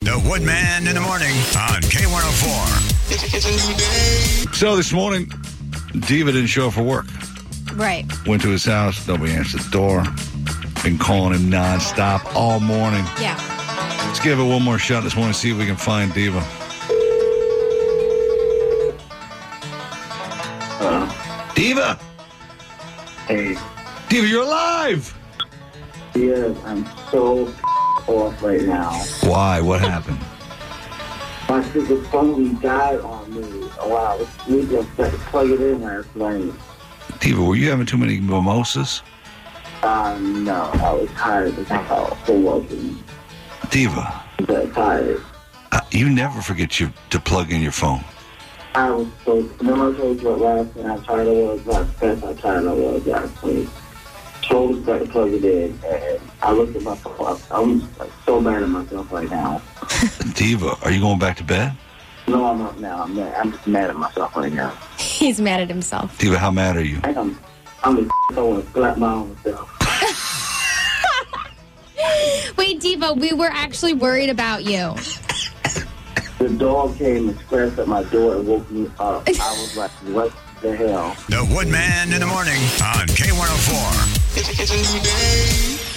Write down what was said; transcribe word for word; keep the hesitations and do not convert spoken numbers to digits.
The Woodman in the Morning on K one oh four. It's a new day. So this morning, Diva didn't show up for work. Right. Went to his house. Nobody answered the door. Been calling him nonstop all morning. Yeah. Let's give it one more shot this morning, see if we can find Diva. Uh, Diva! hey, Diva, you're alive! yes, I'm so off right now. Why? What happened? My stupid phone died on me while I was sleeping. I had to plug it in last night. Diva, were you having too many mimosas? Uh, no, I was tired as hell for working. Diva, I was tired. uh, you never forget your, to plug in your phone. I was so, remember I told you what last night I tried it was, last best I tried it was last week. Totally started to plug it in, and I looked at my phone. I'm like, so mad at myself right now. Diva, are you going back to bed? No, I'm not now. I'm mad. I'm just mad at myself right now. He's mad at himself. Diva, how mad are you? I think I'm, I'm just so slap my own self. Wait, Diva, we were actually worried about you. The dog came and scratched at my door and woke me up. I was like, what the hell? The Woodman in the Morning on K one oh four. It's a new day.